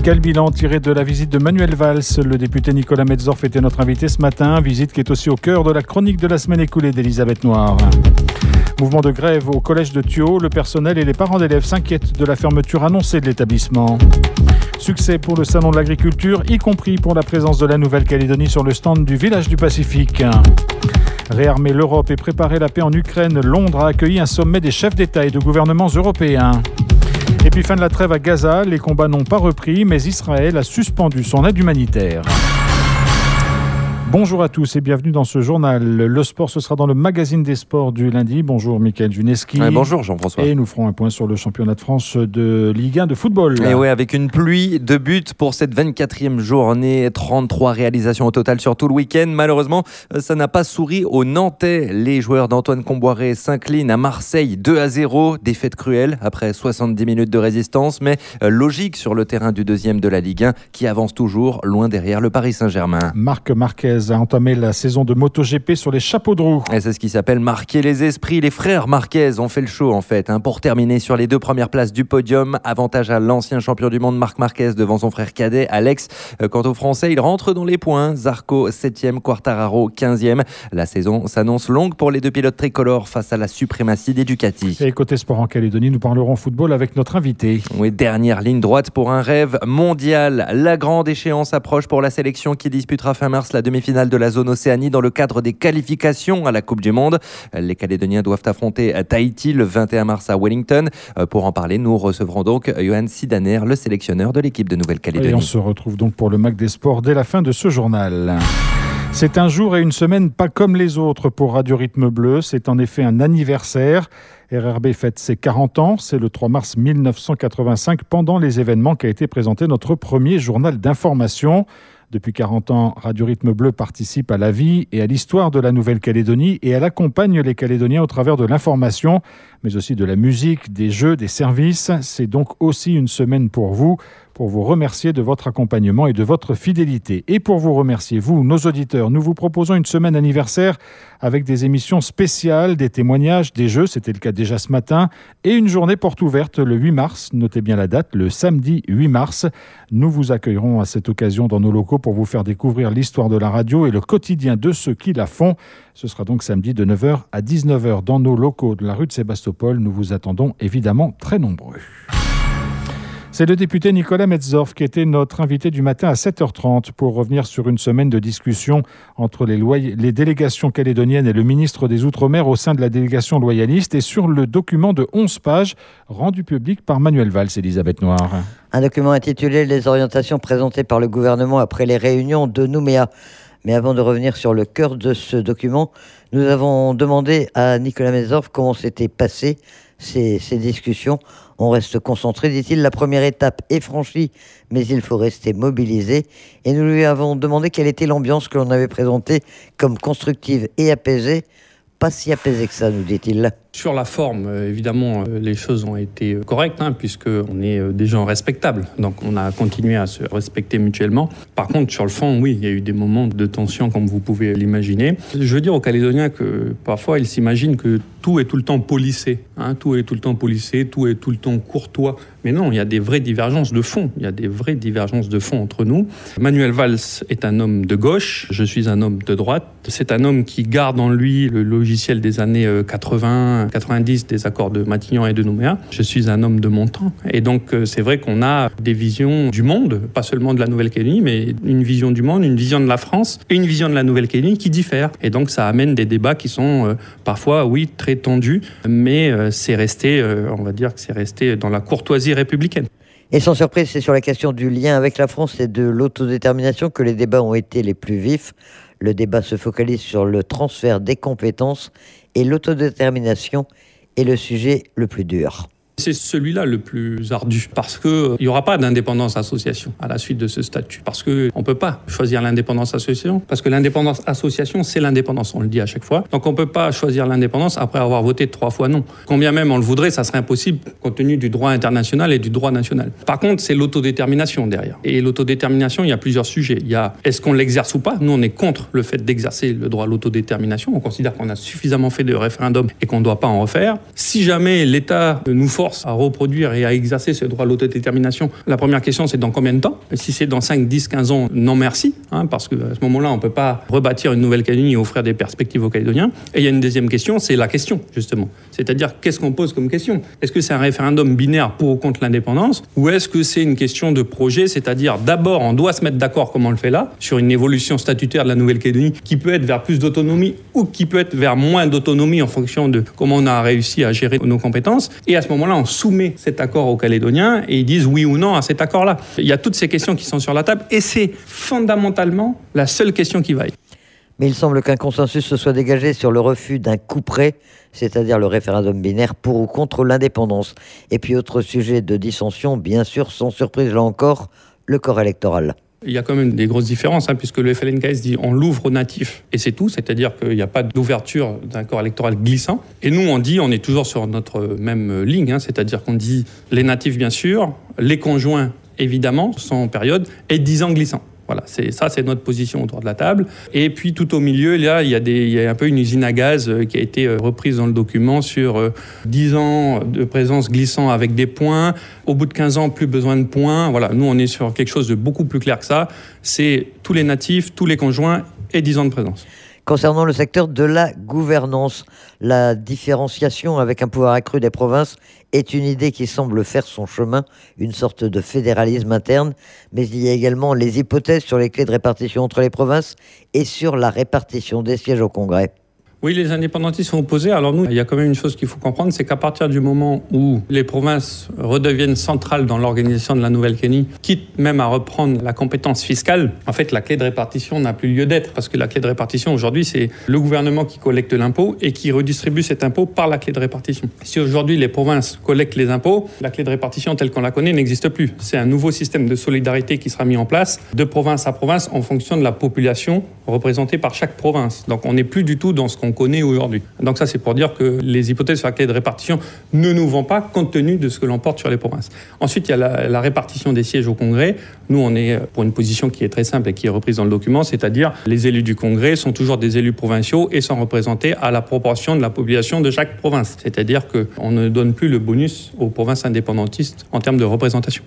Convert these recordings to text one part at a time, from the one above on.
Quel bilan tiré de la visite de Manuel Valls? Le député Nicolas Metzdorf était notre invité ce matin. Visite qui est aussi au cœur de la chronique de la semaine écoulée d'Elisabeth Noir. Mouvement de grève au collège de Thuot. Le personnel et les parents d'élèves s'inquiètent de la fermeture annoncée de l'établissement. Succès pour le salon de l'agriculture, y compris pour la présence de la Nouvelle-Calédonie sur le stand du village du Pacifique. Réarmer l'Europe et préparer la paix en Ukraine, Londres a accueilli un sommet des chefs d'État et de gouvernements européens. Et puis fin de la trêve à Gaza, les combats n'ont pas repris, mais Israël a suspendu son aide humanitaire. Bonjour à tous et bienvenue dans ce journal. Le sport, ce sera dans le magazine des sports du lundi. Bonjour Mickaël Juneski. Bonjour Jean-François. Et nous ferons un point sur le championnat de France de Ligue 1 de football. Et oui, avec une pluie de buts pour cette 24e journée, 33 réalisations au total sur tout le week-end. Malheureusement, ça n'a pas souri aux Nantais. Les joueurs d'Antoine Comboiré s'inclinent à Marseille 2-0. Défaite cruelle après 70 minutes de résistance, mais logique sur le terrain du deuxième de la Ligue 1 qui avance toujours loin derrière le Paris Saint-Germain. Marc Marquez a entamé la saison de MotoGP sur les chapeaux de roue. Et c'est ce qui s'appelle marquer les esprits. Les frères Marquez ont fait le show en fait, pour terminer sur les 2 premières places du podium. Avantage à l'ancien champion du monde Marc Marquez devant son frère cadet Alex. Quant aux Français, ils rentrent dans les points. Zarco 7e, Quartararo 15e. La saison s'annonce longue pour les 2 pilotes tricolores face à la suprématie des Ducati. Et côté sport en Calédonie, nous parlerons football avec notre invité. Oui, dernière ligne droite pour un rêve mondial. La grande échéance approche pour la sélection qui disputera fin mars la demi-finale de la zone Océanie dans le cadre des qualifications à la Coupe du Monde. Les Calédoniens doivent affronter Tahiti le 21 mars à Wellington. Pour en parler, nous recevrons donc Johan Sidaner, le sélectionneur de l'équipe de Nouvelle-Calédonie. Et on se retrouve donc pour le Mag des Sports dès la fin de ce journal. C'est un jour et une semaine pas comme les autres pour Radio Rythme Bleu. C'est en effet un anniversaire. RRB fête ses 40 ans. C'est le 3 mars 1985, pendant les événements qu'a été présenté notre premier journal d'information. Depuis 40 ans, Radio Rythme Bleu participe à la vie et à l'histoire de la Nouvelle-Calédonie et elle accompagne les Calédoniens au travers de l'information, mais aussi de la musique, des jeux, des services. C'est donc aussi une semaine pour vous remercier de votre accompagnement et de votre fidélité. Et pour vous remercier, vous, nos auditeurs, nous vous proposons une semaine anniversaire avec des émissions spéciales, des témoignages, des jeux, c'était le cas déjà ce matin, et une journée porte ouverte le 8 mars, notez bien la date, le samedi 8 mars. Nous vous accueillerons à cette occasion dans nos locaux pour vous faire découvrir l'histoire de la radio et le quotidien de ceux qui la font. Ce sera donc samedi de 9h à 19h dans nos locaux de la rue de Sébastopol. Nous vous attendons évidemment très nombreux. C'est le député Nicolas Metzdorf qui était notre invité du matin à 7h30 pour revenir sur une semaine de discussion entre les délégations calédoniennes et le ministre des Outre-mer au sein de la délégation loyaliste et sur le document de 11 pages rendu public par Manuel Valls. Elisabeth Noir. Un document intitulé « Les orientations présentées par le gouvernement après les réunions de Nouméa ». Mais avant de revenir sur le cœur de ce document, nous avons demandé à Nicolas Metzdorf comment s'étaient passées ces discussions. On reste concentré, dit-il. La première étape est franchie, mais il faut rester mobilisé. Et nous lui avons demandé quelle était l'ambiance que l'on avait présentée comme constructive et apaisée. Pas si apaisée que ça, nous dit-il. Sur la forme, évidemment, les choses ont été correctes, puisqu'on est des gens respectables. Donc, on a continué à se respecter mutuellement. Par contre, sur le fond, oui, il y a eu des moments de tension, comme vous pouvez l'imaginer. Je veux dire aux Calédoniens que parfois, ils s'imaginent que tout est tout le temps policé. Tout est tout le temps policé, tout est tout le temps courtois. Mais non, il y a des vraies divergences de fond. Il y a des vraies divergences de fond entre nous. Manuel Valls est un homme de gauche. Je suis un homme de droite. C'est un homme qui garde en lui le logiciel des années 90 des accords de Matignon et de Nouméa. Je suis un homme de mon temps. Et donc, c'est vrai qu'on a des visions du monde, pas seulement de la Nouvelle-Calédonie, mais une vision du monde, une vision de la France et une vision de la Nouvelle-Calédonie qui diffèrent. Et donc, ça amène des débats qui sont parfois, oui, très tendus, mais c'est resté, on va dire que c'est resté dans la courtoisie républicaine. Et sans surprise, c'est sur la question du lien avec la France et de l'autodétermination que les débats ont été les plus vifs. Le débat se focalise sur le transfert des compétences et l'autodétermination est le sujet le plus dur. C'est celui-là le plus ardu, parce qu'il n'y aura pas d'indépendance association à la suite de ce statut. Parce qu'on ne peut pas choisir l'indépendance association, parce que l'indépendance association, c'est l'indépendance, on le dit à chaque fois. Donc on ne peut pas choisir l'indépendance après avoir voté 3 fois non. Combien même on le voudrait, ça serait impossible compte tenu du droit international et du droit national. Par contre, c'est l'autodétermination derrière. Et l'autodétermination, il y a plusieurs sujets. Il y a, est-ce qu'on l'exerce ou pas ? Nous, on est contre le fait d'exercer le droit à l'autodétermination. On considère qu'on a suffisamment fait de référendums et qu'on ne doit pas en refaire. Si jamais l'État nous force force à reproduire et à exercer ce droit à l'autodétermination. La première question, c'est dans combien de temps ? Si c'est dans 5, 10, 15 ans, non merci, parce qu'à ce moment-là, on ne peut pas rebâtir une nouvelle Calédonie et offrir des perspectives aux Calédoniens. Et il y a une deuxième question, c'est la question, justement. C'est-à-dire, qu'est-ce qu'on pose comme question ? Est-ce que c'est un référendum binaire pour ou contre l'indépendance ? Ou est-ce que c'est une question de projet ? C'est-à-dire, d'abord, on doit se mettre d'accord, comme on le fait là, sur une évolution statutaire de la Nouvelle-Calédonie qui peut être vers plus d'autonomie ou qui peut être vers moins d'autonomie en fonction de comment on a réussi à gérer nos compétences. Et à ce moment-là, on soumet cet accord aux Calédoniens et ils disent oui ou non à cet accord-là. Il y a toutes ces questions qui sont sur la table et c'est fondamentalement la seule question qui vaille. Mais il semble qu'un consensus se soit dégagé sur le refus d'un coup près, c'est-à-dire le référendum binaire pour ou contre l'indépendance. Et puis autre sujet de dissension, bien sûr, sans surprise là encore, le corps électoral. Il y a quand même des grosses différences, puisque le FLNKS dit on l'ouvre aux natifs et c'est tout, c'est-à-dire qu'il n'y a pas d'ouverture d'un corps électoral glissant. Et nous, on est toujours sur notre même ligne, c'est-à-dire qu'on dit les natifs bien sûr, les conjoints évidemment, sans période, et 10 ans glissants. Voilà, c'est notre position autour de la table. Et puis tout au milieu, là, il y a un peu une usine à gaz qui a été reprise dans le document sur 10 ans de présence glissant avec des points. Au bout de 15 ans, plus besoin de points. Voilà, nous, on est sur quelque chose de beaucoup plus clair que ça. C'est tous les natifs, tous les conjoints et 10 ans de présence. Concernant le secteur de la gouvernance, la différenciation avec un pouvoir accru des provinces est une idée qui semble faire son chemin, une sorte de fédéralisme interne, mais il y a également les hypothèses sur les clés de répartition entre les provinces et sur la répartition des sièges au Congrès. Oui, les indépendantistes sont opposés. Alors nous, il y a quand même une chose qu'il faut comprendre, c'est qu'à partir du moment où les provinces redeviennent centrales dans l'organisation de la Nouvelle-Calédonie, quitte même à reprendre la compétence fiscale, en fait, la clé de répartition n'a plus lieu d'être, parce que la clé de répartition, aujourd'hui, c'est le gouvernement qui collecte l'impôt et qui redistribue cet impôt par la clé de répartition. Si aujourd'hui, les provinces collectent les impôts, la clé de répartition telle qu'on la connaît n'existe plus. C'est un nouveau système de solidarité qui sera mis en place de province à province en fonction de la population représentée par chaque province. Donc, on n'est plus du tout dans ce qu'on connaît aujourd'hui. Donc ça, c'est pour dire que les hypothèses sur la clé de répartition ne nous vont pas compte tenu de ce que l'on porte sur les provinces. Ensuite, il y a la répartition des sièges au Congrès. Nous, on est pour une position qui est très simple et qui est reprise dans le document, c'est-à-dire les élus du Congrès sont toujours des élus provinciaux et sont représentés à la proportion de la population de chaque province. C'est-à-dire qu'on ne donne plus le bonus aux provinces indépendantistes en termes de représentation.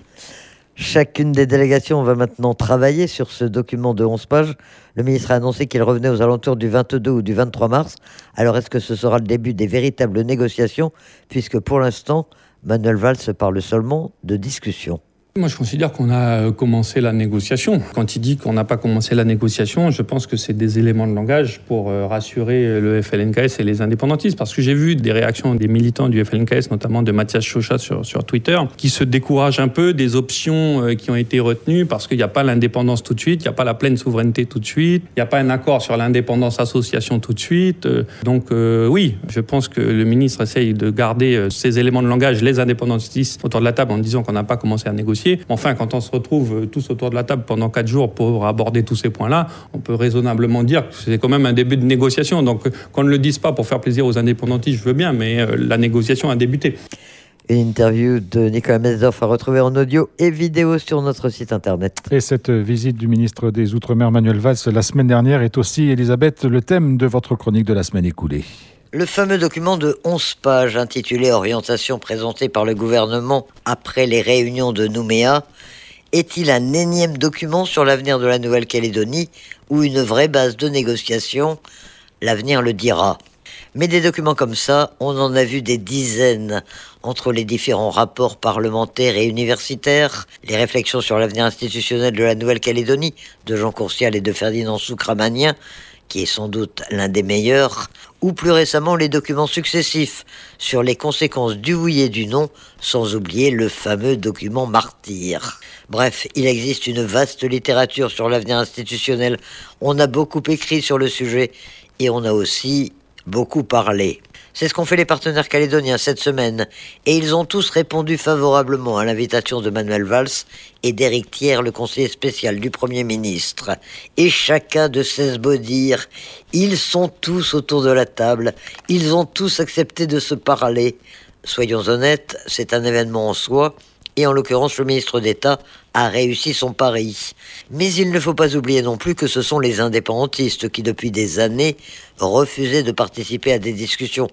Chacune des délégations va maintenant travailler sur ce document de 11 pages. Le ministre a annoncé qu'il revenait aux alentours du 22 ou du 23 mars. Alors est-ce que ce sera le début des véritables négociations, puisque pour l'instant, Manuel Valls parle seulement de discussion? Moi, je considère qu'on a commencé la négociation. Quand il dit qu'on n'a pas commencé la négociation, je pense que c'est des éléments de langage pour rassurer le FLNKS et les indépendantistes. Parce que j'ai vu des réactions des militants du FLNKS, notamment de Mathias Chauchat sur Twitter, qui se découragent un peu des options qui ont été retenues parce qu'il n'y a pas l'indépendance tout de suite, il n'y a pas la pleine souveraineté tout de suite, il n'y a pas un accord sur l'indépendance association tout de suite. Donc oui, je pense que le ministre essaye de garder ces éléments de langage, les indépendantistes, autour de la table en disant qu'on n'a pas commencé à négocier. Enfin, quand on se retrouve tous autour de la table pendant 4 jours pour aborder tous ces points-là, on peut raisonnablement dire que c'est quand même un début de négociation. Donc, qu'on ne le dise pas pour faire plaisir aux indépendantistes, je veux bien, mais la négociation a débuté. Une interview de Nicolas Mesdorf à retrouver en audio et vidéo sur notre site internet. Et cette visite du ministre des Outre-mer, Manuel Valls, la semaine dernière est aussi, Elisabeth, le thème de votre chronique de la semaine écoulée. Le fameux document de 11 pages intitulé « Orientation présentée par le gouvernement après les réunions de Nouméa » est-il un énième document sur l'avenir de la Nouvelle-Calédonie ou une vraie base de négociation? L'avenir le dira. Mais des documents comme ça, on en a vu des dizaines entre les différents rapports parlementaires et universitaires, les réflexions sur l'avenir institutionnel de la Nouvelle-Calédonie de Jean Courcial et de Ferdinand Soukramanien, qui est sans doute l'un des meilleurs, ou plus récemment les documents successifs sur les conséquences du oui et du non, sans oublier le fameux document Martyr. Bref, il existe une vaste littérature sur l'avenir institutionnel. On a beaucoup écrit sur le sujet et on a aussi beaucoup parlé. C'est ce qu'ont fait les partenaires calédoniens cette semaine, et ils ont tous répondu favorablement à l'invitation de Manuel Valls et d'Éric Thiers, le conseiller spécial du Premier ministre. Et chacun de ces beaux dire, ils sont tous autour de la table, ils ont tous accepté de se parler. Soyons honnêtes, c'est un événement en soi, et en l'occurrence le ministre d'État a réussi son pari. Mais il ne faut pas oublier non plus que ce sont les indépendantistes qui depuis des années refusaient de participer à des discussions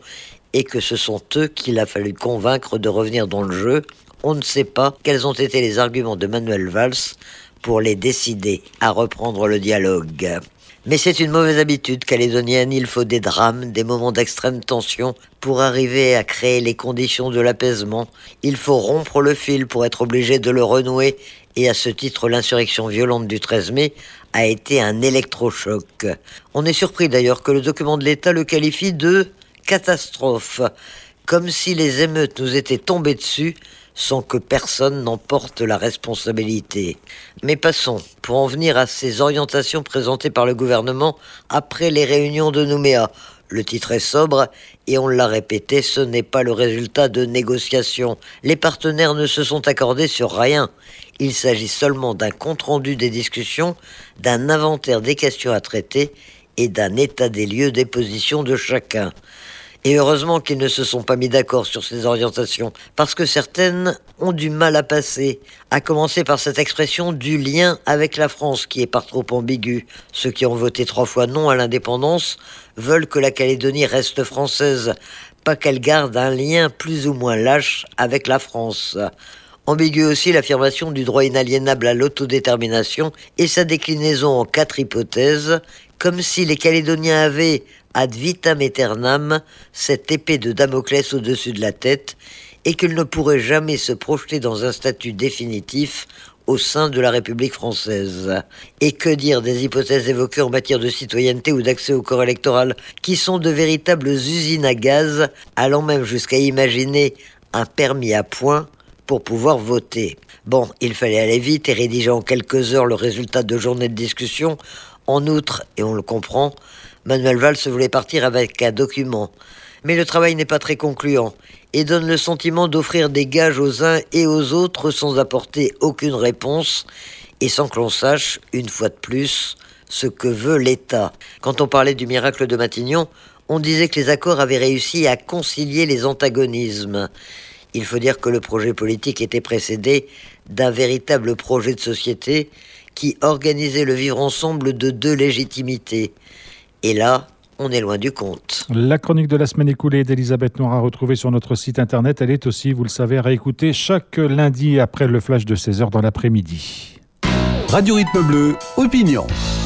et que ce sont eux qu'il a fallu convaincre de revenir dans le jeu. On ne sait pas quels ont été les arguments de Manuel Valls pour les décider à reprendre le dialogue. Mais c'est une mauvaise habitude calédonienne, il faut des drames, des moments d'extrême tension pour arriver à créer les conditions de l'apaisement. Il faut rompre le fil pour être obligé de le renouer, et à ce titre l'insurrection violente du 13 mai a été un électrochoc. On est surpris d'ailleurs que le document de l'État le qualifie de catastrophe, comme si les émeutes nous étaient tombées dessus sans que personne n'en porte la responsabilité. Mais passons, pour en venir à ces orientations présentées par le gouvernement après les réunions de Nouméa. Le titre est sobre, et on l'a répété, ce n'est pas le résultat de négociations. Les partenaires ne se sont accordés sur rien. Il s'agit seulement d'un compte-rendu des discussions, d'un inventaire des questions à traiter et d'un état des lieux des positions de chacun. Et heureusement qu'ils ne se sont pas mis d'accord sur ces orientations, parce que certaines ont du mal à passer, à commencer par cette expression du lien avec la France, qui est par trop ambiguë. Ceux qui ont voté 3 fois non à l'indépendance veulent que la Calédonie reste française, pas qu'elle garde un lien plus ou moins lâche avec la France. Ambigu aussi l'affirmation du droit inaliénable à l'autodétermination et sa déclinaison en 4 hypothèses, comme si les Calédoniens avaient ad vitam aeternam cette épée de Damoclès au-dessus de la tête et qu'ils ne pourraient jamais se projeter dans un statut définitif au sein de la République française. Et que dire des hypothèses évoquées en matière de citoyenneté ou d'accès au corps électoral, qui sont de véritables usines à gaz, allant même jusqu'à imaginer un permis à points pour pouvoir voter. Bon, il fallait aller vite et rédiger en quelques heures le résultat de journées de discussion. En outre, et on le comprend, Manuel Valls voulait partir avec un document. Mais le travail n'est pas très concluant et donne le sentiment d'offrir des gages aux uns et aux autres sans apporter aucune réponse et sans que l'on sache, une fois de plus, ce que veut l'État. Quand on parlait du miracle de Matignon, on disait que les accords avaient réussi à concilier les antagonismes. Il faut dire que le projet politique était précédé d'un véritable projet de société qui organisait le vivre ensemble de 2 légitimités. Et là, on est loin du compte. La chronique de la semaine écoulée d'Elisabeth Noir retrouvée sur notre site internet. Elle est aussi, vous le savez, réécoutée chaque lundi après le flash de 16h dans l'après-midi. Radio Rythme Bleu, opinion.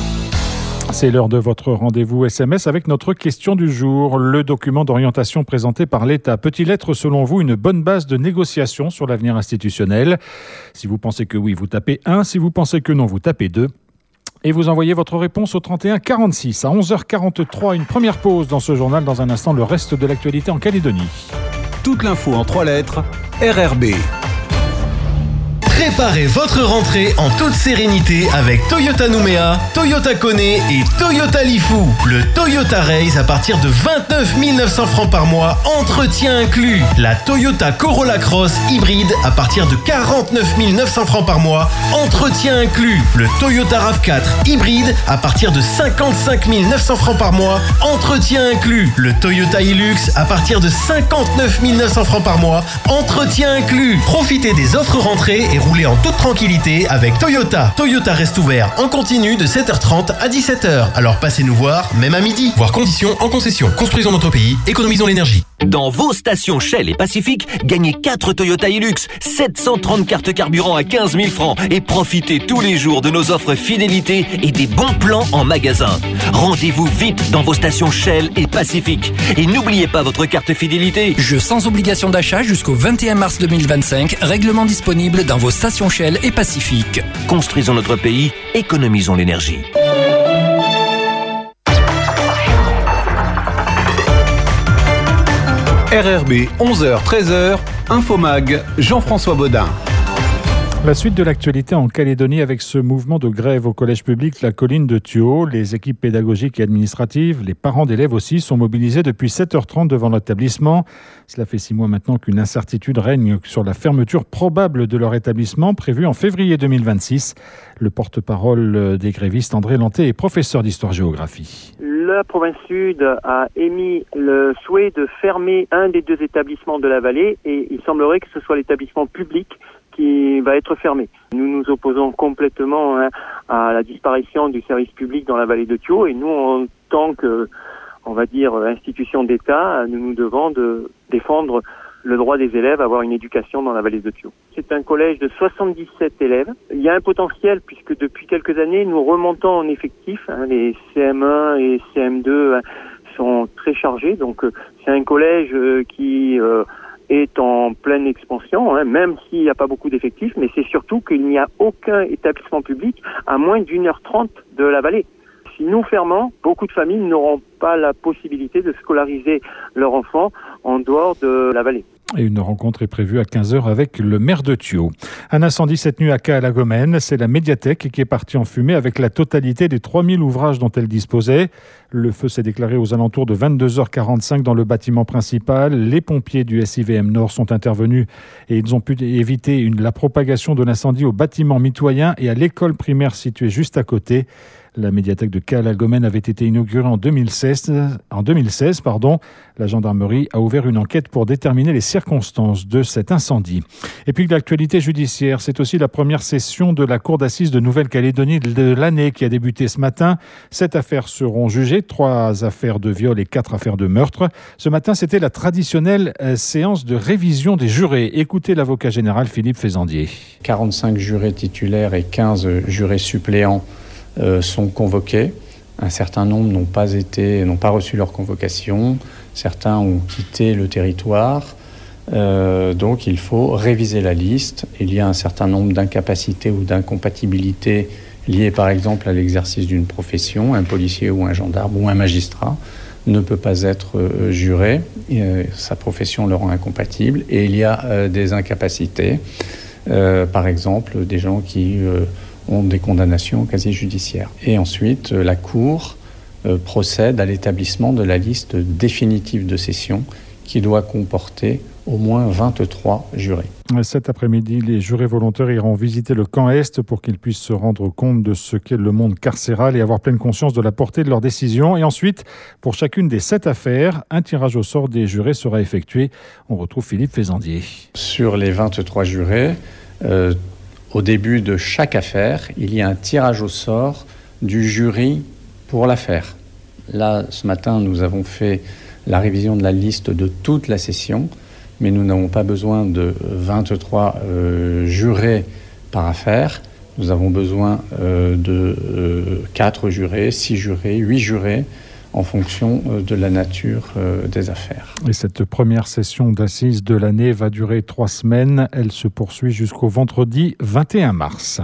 C'est l'heure de votre rendez-vous SMS avec notre question du jour. Le document d'orientation présenté par l'État peut-il être, selon vous, une bonne base de négociation sur l'avenir institutionnel ? Si vous pensez que oui, vous tapez 1. Si vous pensez que non, vous tapez 2. Et vous envoyez votre réponse au 31 46. À 11h43, une première pause dans ce journal. Dans un instant, le reste de l'actualité en Calédonie. Toute l'info en 3 lettres, RRB. Préparez votre rentrée en toute sérénité avec Toyota Nouméa, Toyota Kone et Toyota Lifu. Le Toyota Race à partir de 29 900 francs par mois, entretien inclus. La Toyota Corolla Cross hybride à partir de 49 900 francs par mois, entretien inclus. Le Toyota RAV4 hybride à partir de 55 900 francs par mois, entretien inclus. Le Toyota Hilux à partir de 59 900 francs par mois, entretien inclus. Profitez des offres rentrées et roulez en toute tranquillité avec Toyota. Toyota reste ouvert en continu de 7h30 à 17h. Alors passez nous voir, même à midi. Voir conditions en concession. Construisons notre pays, économisons l'énergie. Dans vos stations Shell et Pacific, gagnez 4 Toyota Hilux, 730 cartes carburant à 15 000 francs et profitez tous les jours de nos offres fidélité et des bons plans en magasin. Rendez-vous vite dans vos stations Shell et Pacific. Et n'oubliez pas votre carte fidélité. Jeu sans obligation d'achat jusqu'au 21 mars 2025. Règlement disponible dans vos stations Shell et Pacific. Construisons notre pays, économisons l'énergie. RRB 11h-13h, Infomag, Jean-François Baudin. La suite de l'actualité en Calédonie avec ce mouvement de grève au collège public La Colline de Thuot. Les équipes pédagogiques et administratives, les parents d'élèves aussi, sont mobilisés depuis 7h30 devant l'établissement. Cela fait 6 mois maintenant qu'une incertitude règne sur la fermeture probable de leur établissement prévue en février 2026. Le porte-parole des grévistes, André Lanté, est professeur d'histoire-géographie. La province sud a émis le souhait de fermer un des 2 établissements de la vallée et il semblerait que ce soit l'établissement public qui va être fermé. Nous nous opposons complètement à la disparition du service public dans la vallée de Thuot et nous, en tant on va dire, institution d'État, nous devons de défendre le droit des élèves à avoir une éducation dans la vallée de Thio. C'est un collège de 77 élèves. Il y a un potentiel puisque depuis quelques années, nous remontons en effectif. Les CM1 et CM2 sont très chargés. Donc, c'est un collège qui est en pleine expansion, même s'il n'y a pas beaucoup d'effectifs. Mais c'est surtout qu'il n'y a aucun établissement public à moins d'1h30 de la vallée. Si nous fermons, beaucoup de familles n'auront pas la possibilité de scolariser leurs enfants en dehors de la vallée. Et une rencontre est prévue à 15h avec le maire de Thio. Un incendie cette nuit à Cahalagomène. C'est la médiathèque qui est partie en fumée avec la totalité des 3000 ouvrages dont elle disposait. Le feu s'est déclaré aux alentours de 22h45 dans le bâtiment principal. Les pompiers du SIVM Nord sont intervenus et ils ont pu éviter la propagation de l'incendie au bâtiment mitoyen et à l'école primaire située juste à côté. La médiathèque de Cahalagomène avait été inaugurée en 2016. La gendarmerie a ouvert une enquête pour déterminer les circonstances de cet incendie. Et puis l'actualité judiciaire, c'est aussi la première session de la Cour d'assises de Nouvelle-Calédonie de l'année qui a débuté ce matin. 7 affaires seront jugées, 3 affaires de viol et 4 affaires de meurtre. Ce matin, c'était la traditionnelle séance de révision des jurés. Écoutez l'avocat général Philippe Fézandier. 45 jurés titulaires et 15 jurés suppléants sont convoqués. Un certain nombre n'ont pas reçu leur convocation. Certains ont quitté le territoire. Donc il faut réviser la liste. Il y a un certain nombre d'incapacités ou d'incompatibilités liées par exemple à l'exercice d'une profession. Un policier ou un gendarme ou un magistrat ne peut pas être juré. Sa profession le rend incompatible. Et il y a des incapacités. Par exemple, des gens qui ont des condamnations au casier judiciaire. Et ensuite, la Cour procède à l'établissement de la liste définitive de session qui doit comporter au moins 23 jurés. Cet après-midi, les jurés volontaires iront visiter le camp Est pour qu'ils puissent se rendre compte de ce qu'est le monde carcéral et avoir pleine conscience de la portée de leurs décisions. Et ensuite, pour chacune des 7 affaires, un tirage au sort des jurés sera effectué. On retrouve Philippe Fézandier. Sur les 23 jurés, au début de chaque affaire, il y a un tirage au sort du jury pour l'affaire. Là, ce matin, nous avons fait la révision de la liste de toute la session, mais nous n'avons pas besoin de 23 jurés par affaire. Nous avons besoin de 4 jurés, 6 jurés, 8 jurés, en fonction de la nature des affaires. Et cette première session d'assises de l'année va durer 3 semaines. Elle se poursuit jusqu'au vendredi 21 mars.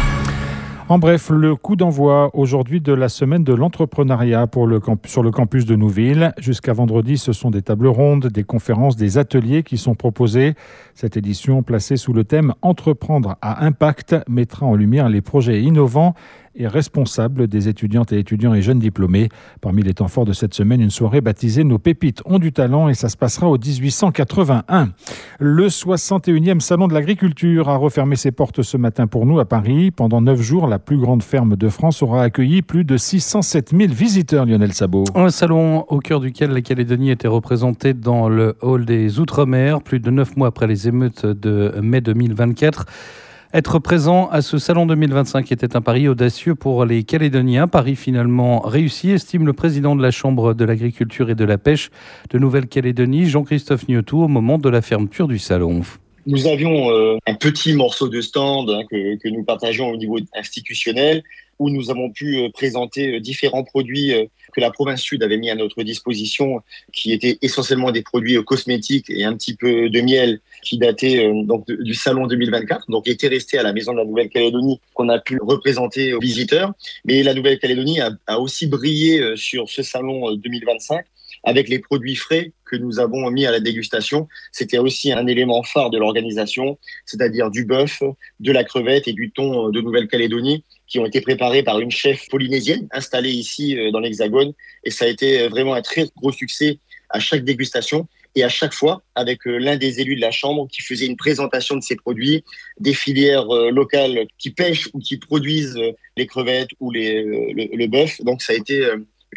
En bref, le coup d'envoi aujourd'hui de la semaine de l'entrepreneuriat sur le campus de Nouville. Jusqu'à vendredi, ce sont des tables rondes, des conférences, des ateliers qui sont proposés. Cette édition, placée sous le thème « Entreprendre à impact », mettra en lumière les projets innovants et responsables des étudiantes et étudiants et jeunes diplômés. Parmi les temps forts de cette semaine, une soirée baptisée « Nos pépites ont du talent » et ça se passera au 1881. Le 61e Salon de l'Agriculture a refermé ses portes ce matin pour nous à Paris. Pendant 9 jours, la plus grande ferme de France aura accueilli plus de 607 000 visiteurs, Lionel Sabot. Un salon au cœur duquel la Calédonie était représentée dans le hall des Outre-mer, plus de 9 mois après les émeutes de mai 2024. Être présent à ce salon 2025 était un pari audacieux pour les Calédoniens. Pari finalement réussi, estime le président de la Chambre de l'agriculture et de la pêche de Nouvelle-Calédonie, Jean-Christophe Niotou, au moment de la fermeture du salon. Nous avions un petit morceau de stand que nous partageons au niveau institutionnel, où nous avons pu présenter différents produits que la province sud avait mis à notre disposition, qui étaient essentiellement des produits cosmétiques et un petit peu de miel qui dataient du salon 2024, donc étaient restés à la Maison de la Nouvelle-Calédonie, qu'on a pu représenter aux visiteurs. Mais la Nouvelle-Calédonie a aussi brillé sur ce salon 2025 avec les produits frais que nous avons mis à la dégustation. C'était aussi un élément phare de l'organisation, c'est-à-dire du bœuf, de la crevette et du thon de Nouvelle-Calédonie, qui ont été préparés par une chef polynésienne installée ici dans l'Hexagone. Et ça a été vraiment un très gros succès à chaque dégustation. Et à chaque fois, avec l'un des élus de la Chambre qui faisait une présentation de ces produits, des filières locales qui pêchent ou qui produisent les crevettes ou le bœuf. Donc ça a été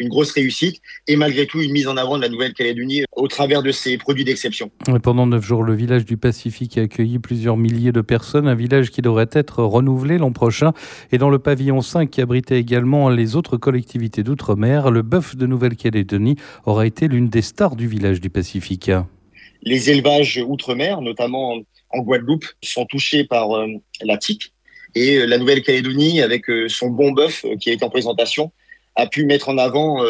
une grosse réussite et malgré tout une mise en avant de la Nouvelle-Calédonie au travers de ses produits d'exception. Pendant 9 jours, le village du Pacifique a accueilli plusieurs milliers de personnes, un village qui devrait être renouvelé l'an prochain. Et dans le pavillon 5 qui abritait également les autres collectivités d'outre-mer, le bœuf de Nouvelle-Calédonie aura été l'une des stars du village du Pacifique. Les élevages outre-mer, notamment en Guadeloupe, sont touchés par la tique. Et la Nouvelle-Calédonie, avec son bon bœuf qui a été en présentation, a pu mettre en avant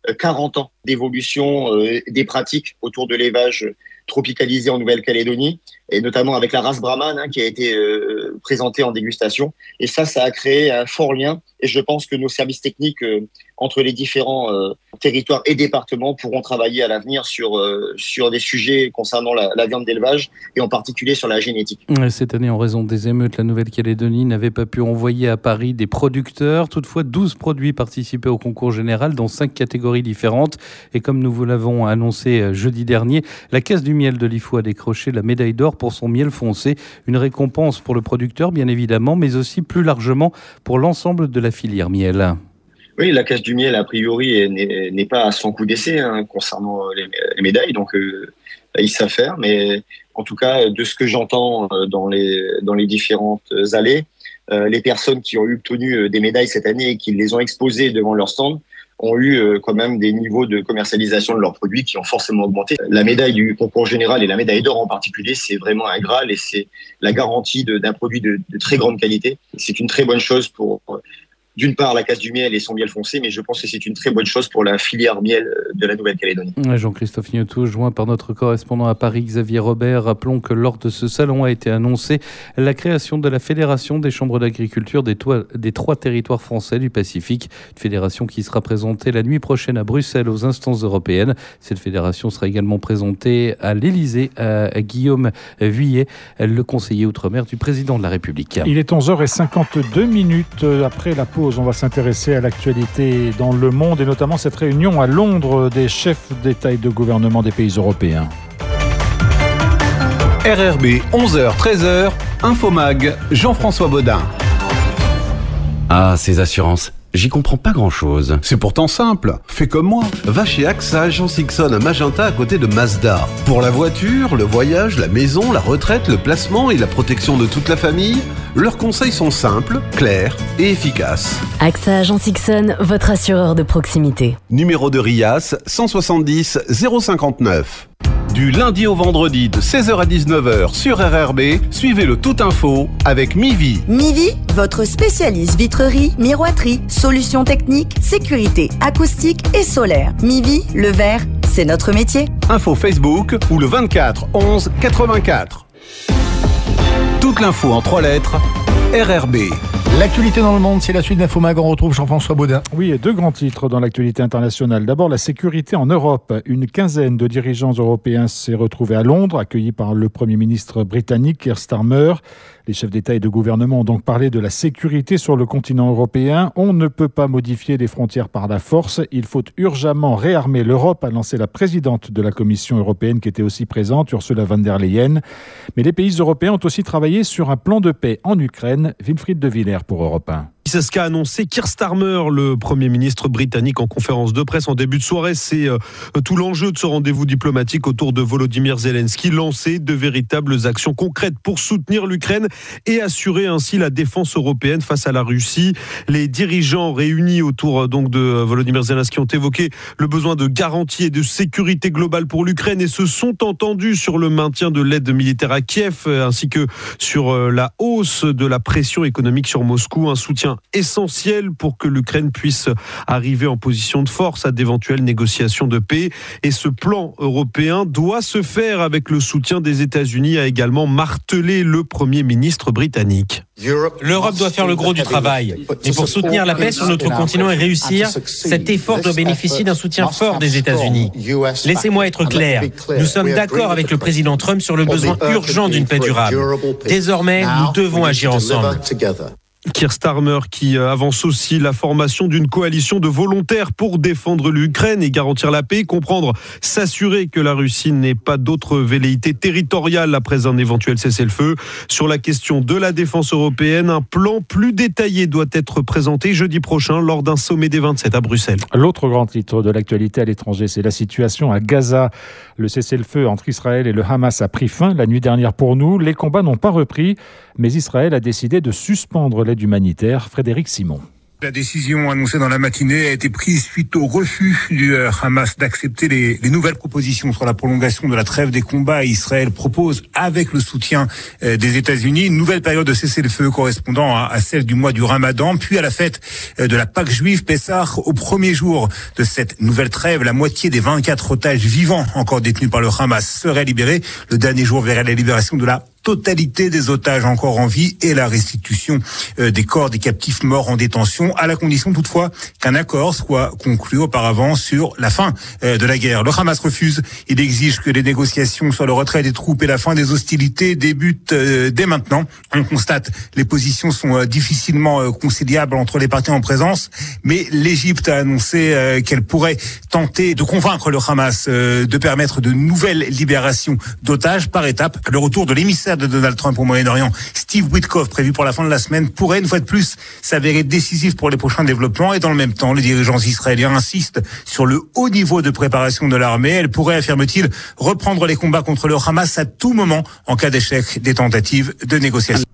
40 ans d'évolution des pratiques autour de l'élevage tropicalisé en Nouvelle-Calédonie, et notamment avec la race Brahman qui a été présentée en dégustation. Et ça a créé un fort lien. Et je pense que nos services techniques entre les différents territoires et départements pourront travailler à l'avenir sur des sujets concernant la viande d'élevage et en particulier sur la génétique. Cette année, en raison des émeutes, la Nouvelle-Calédonie n'avait pas pu envoyer à Paris des producteurs. Toutefois, 12 produits participaient au concours général dans 5 catégories différentes. Et comme nous vous l'avons annoncé jeudi dernier, la Caisse du miel de Lifou a décroché la médaille d'or pour son miel foncé. Une récompense pour le producteur, bien évidemment, mais aussi plus largement pour l'ensemble de la filière miel. Oui, la Caisse du miel, a priori, n'est pas à son coup d'essai concernant les médailles, donc ils savent faire. Mais en tout cas, de ce que j'entends dans les différentes allées, les personnes qui ont obtenu des médailles cette année et qui les ont exposées devant leur stand ont eu quand même des niveaux de commercialisation de leurs produits qui ont forcément augmenté. La médaille du concours général et la médaille d'or en particulier, c'est vraiment un Graal et c'est la garantie d'un produit de très grande qualité. C'est une très bonne chose pour... D'une part, la Caisse du miel et son miel foncé, mais je pense que c'est une très bonne chose pour la filière miel de la Nouvelle-Calédonie. Jean-Christophe Gnotou, joint par notre correspondant à Paris, Xavier Robert. Rappelons que lors de ce salon a été annoncée la création de la Fédération des chambres d'agriculture des 3 territoires français du Pacifique. Une fédération qui sera présentée la nuit prochaine à Bruxelles aux instances européennes. Cette fédération sera également présentée à l'Élysée à Guillaume Vuillet, le conseiller outre-mer du président de la République. Il est 11h52 après la pause. On va s'intéresser à l'actualité dans le monde et notamment cette réunion à Londres des chefs d'État et de gouvernement des pays européens. RRB 11h-13h, Infomag, Jean-François Baudin. Ah, ces assurances, j'y comprends pas grand-chose. C'est pourtant simple, fais comme moi. Va chez AXA Agence Ixon à Magenta à côté de Mazda. Pour la voiture, le voyage, la maison, la retraite, le placement et la protection de toute la famille, leurs conseils sont simples, clairs et efficaces. AXA Agence Ixon, votre assureur de proximité. Numéro de RIAS 170 059. Du lundi au vendredi de 16h à 19h sur RRB, suivez le Tout Info avec Mivi. Mivi, votre spécialiste vitrerie, miroiterie, solutions techniques, sécurité, acoustique et solaire. Mivi, le verre, c'est notre métier. Info Facebook ou le 24 11 84. Toute l'info en 3 lettres, RRB. L'actualité dans le monde, c'est la suite d'Infomag. On retrouve Jean-François Baudin. Oui, et 2 grands titres dans l'actualité internationale. D'abord, la sécurité en Europe. Une quinzaine de dirigeants européens s'est retrouvée à Londres, accueillis par le Premier ministre britannique Keir Starmer. Les chefs d'État et de gouvernement ont donc parlé de la sécurité sur le continent européen. On ne peut pas modifier les frontières par la force. Il faut urgemment réarmer l'Europe, a lancé la présidente de la Commission européenne qui était aussi présente, Ursula von der Leyen. Mais les pays européens ont aussi travaillé sur un plan de paix en Ukraine. Winfried de Villers pour Europe 1. C'est ce qu'a annoncé Keir Starmer, le Premier ministre britannique, en conférence de presse en début de soirée. C'est tout l'enjeu de ce rendez-vous diplomatique autour de Volodymyr Zelensky, lancer de véritables actions concrètes pour soutenir l'Ukraine et assurer ainsi la défense européenne face à la Russie. Les dirigeants réunis autour donc de Volodymyr Zelensky ont évoqué le besoin de garantie et de sécurité globale pour l'Ukraine et se sont entendus sur le maintien de l'aide militaire à Kiev ainsi que sur la hausse de la pression économique sur Moscou, un soutien essentiel pour que l'Ukraine puisse arriver en position de force à d'éventuelles négociations de paix. Et ce plan européen doit se faire avec le soutien des États-Unis, a également martelé le Premier ministre britannique. L'Europe doit faire le gros du travail. Mais pour soutenir la paix sur notre continent et réussir, cet effort doit bénéficier d'un soutien fort des États-Unis. Laissez-moi être clair. Nous sommes d'accord avec le président Trump sur le besoin urgent d'une paix durable. Désormais, nous devons agir ensemble. Keir Starmer qui avance aussi la formation d'une coalition de volontaires pour défendre l'Ukraine et garantir la paix, s'assurer que la Russie n'ait pas d'autres velléités territoriales après un éventuel cessez-le-feu. Sur la question de la défense européenne, un plan plus détaillé doit être présenté jeudi prochain lors d'un sommet des 27 à Bruxelles. L'autre grand titre de l'actualité à l'étranger, c'est la situation à Gaza. Le cessez-le-feu entre Israël et le Hamas a pris fin la nuit dernière pour nous. Les combats n'ont pas repris, mais Israël a décidé de suspendre l'aide humanitaire. Frédéric Simon. La décision annoncée dans la matinée a été prise suite au refus du Hamas d'accepter les nouvelles propositions sur la prolongation de la trêve des combats. Israël propose, avec le soutien des États-Unis, une nouvelle période de cessez-le-feu correspondant à celle du mois du Ramadan, puis à la fête de la Pâque juive, Pessah. Au premier jour de cette nouvelle trêve, la moitié des 24 otages vivants encore détenus par le Hamas seraient libérés. Le dernier jour verrait la libération de la totalité des otages encore en vie et la restitution des corps des captifs morts en détention, à la condition toutefois qu'un accord soit conclu auparavant sur la fin de la guerre. Le Hamas refuse. Il exige que les négociations sur le retrait des troupes et la fin des hostilités débutent dès maintenant. On constate les positions sont difficilement conciliables entre les parties en présence, mais l'Égypte a annoncé qu'elle pourrait tenter de convaincre le Hamas de permettre de nouvelles libérations d'otages par étapes. Le retour de l'émissaire de Donald Trump au Moyen-Orient, Steve Witkoff, prévu pour la fin de la semaine, pourrait une fois de plus s'avérer décisif pour les prochains développements. Et dans le même temps, les dirigeants israéliens insistent sur le haut niveau de préparation de l'armée. Elle pourrait, affirme-t-il, reprendre les combats contre le Hamas à tout moment en cas d'échec des tentatives de négociation.